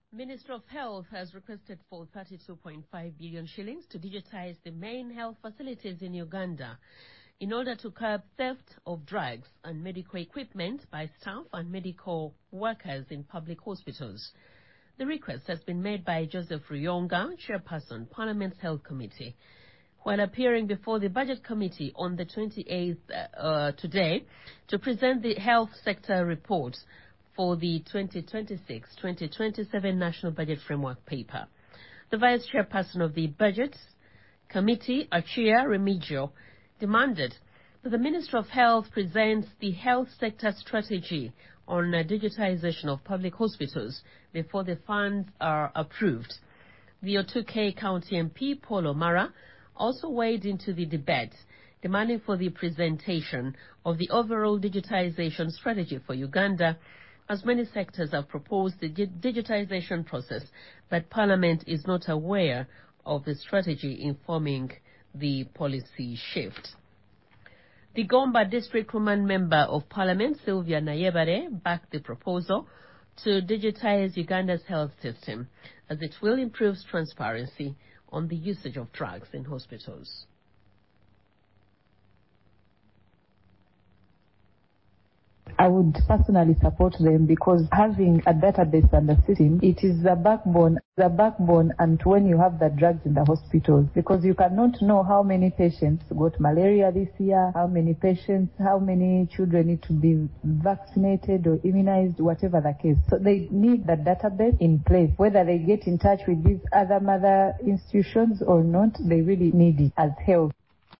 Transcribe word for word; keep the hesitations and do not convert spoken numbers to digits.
Minister of Health has requested for thirty-two point five billion shillings to digitize the main health facilities in Uganda in order to curb theft of drugs and medical equipment by staff and medical workers in public hospitals. The request has been made by Joseph Ruyonga, Chairperson, Parliament's Health Committee, while appearing before the Budget Committee on the twenty-eighth uh, today to present the health sector report for the twenty twenty-six twenty twenty-seven National Budget Framework paper. The Vice Chairperson of the Budget Committee, Achia Remigio, demanded that the Minister of Health presents the health sector strategy on uh, digitization of public hospitals before the funds are approved. The Otuke County M P, Paul O'Mara, also weighed into the debate, demanding for the presentation of the overall digitization strategy for Uganda, as many sectors have proposed the digitization process, but Parliament is not aware of the strategy informing the policy shift. The Gomba District Woman Member of Parliament, Sylvia Nayebare, backed the proposal to digitize Uganda's health system, as it will improve transparency on the usage of drugs in hospitals. I would personally support them because having a database and a system, it is the backbone, the backbone and when you have the drugs in the hospitals, because you cannot know how many patients got malaria this year, how many patients, how many children need to be vaccinated or immunized, whatever the case. So they need the database in place. Whether they get in touch with these other mother institutions or not, they really need it as health.